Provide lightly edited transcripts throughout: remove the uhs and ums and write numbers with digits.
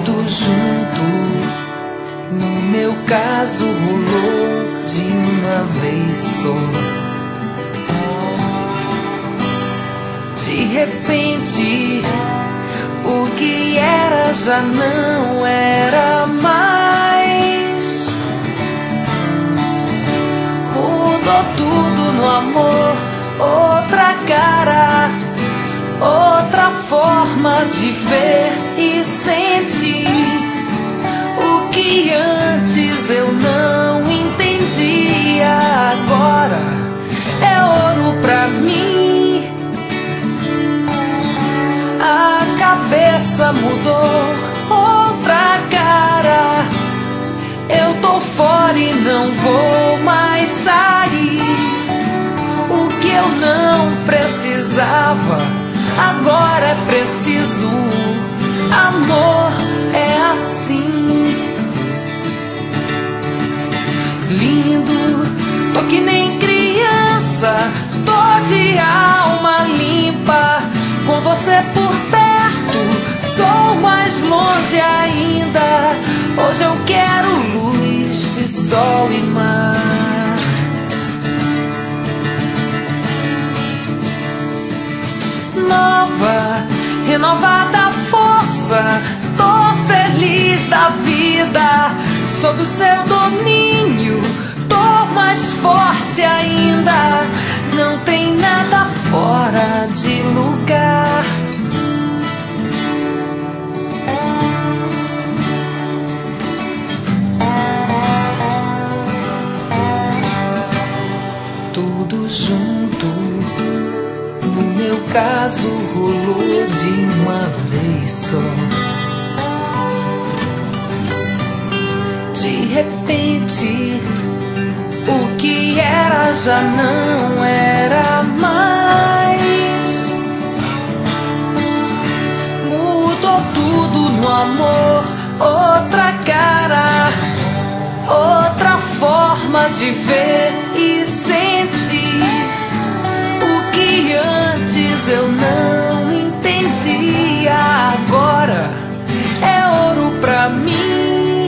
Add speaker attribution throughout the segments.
Speaker 1: tudo junto, no meu caso rolou de uma vez só. De repente, o que era já não era mais. Mudou tudo no amor, outra cara, outra forma de ver e sentir. O que antes eu não entendia, agora é ouro pra mim. A cabeça mudou, outra cara. Eu tô fora e não vou mais sair. O que eu não precisava, agora é preciso. Amor é assim. Lindo, tô que nem criança, tô de alma limpa. Com você por perto, sou mais longe ainda. Hoje eu quero luz de sol e mar. Nova, renovada força, tô feliz da vida. Sob o seu domínio, tô mais forte ainda. Não tem nada fora de lugar. Tudo junto, no meu caso rolou de uma vez só. De repente, o que era já não era mais. Mudou tudo no amor, outra cara, outra forma de ver e sentir. O que antes eu não entendia, agora é ouro pra mim.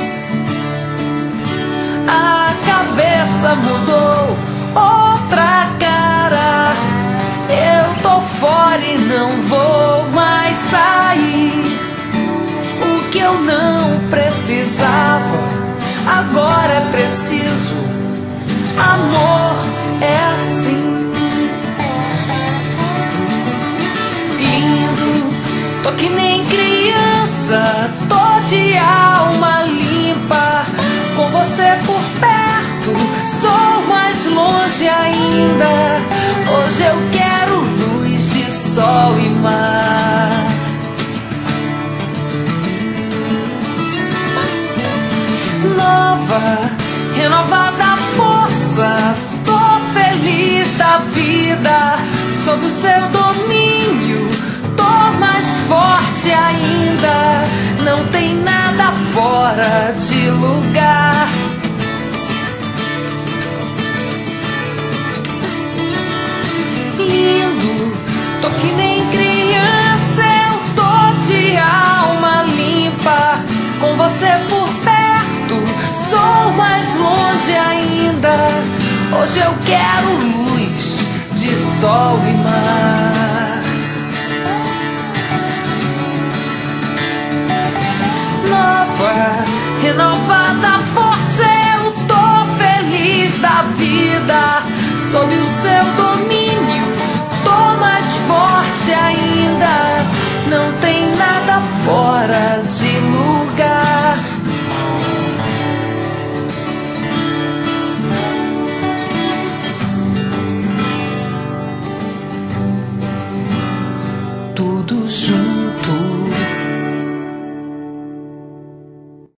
Speaker 1: A cabeça mudou, outra cara. Eu tô fora e não vou mais sair. O que eu não precisava, agora é preciso. Amor é assim. Lindo, tô que nem criança, tô de alma limpa. Com você por perto, sou mais longe ainda. Hoje eu quero luz de sol e mar. Nova, renovada força, tô feliz da vida. Sob o seu domínio, tô mais forte ainda. Não tem nada fora de lugar. Lindo, tô que nem criança, eu tô de alma limpa. Com você por perto, sou mais longe ainda. Hoje eu quero luz de sol e mar. Nova, renovada força, eu tô feliz da vida. Sob o seu domínio,